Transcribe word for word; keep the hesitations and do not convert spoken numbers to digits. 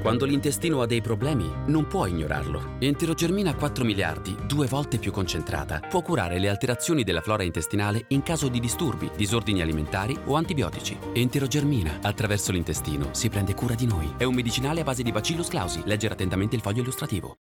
Quando l'intestino ha dei problemi, non può ignorarlo. Enterogermina quattro miliardi, due volte più concentrata, può curare le alterazioni della flora intestinale in caso di disturbi, disordini alimentari o antibiotici. Enterogermina, attraverso l'intestino, si prende cura di noi. È un medicinale a base di Bacillus clausi. Leggere attentamente il foglio illustrativo.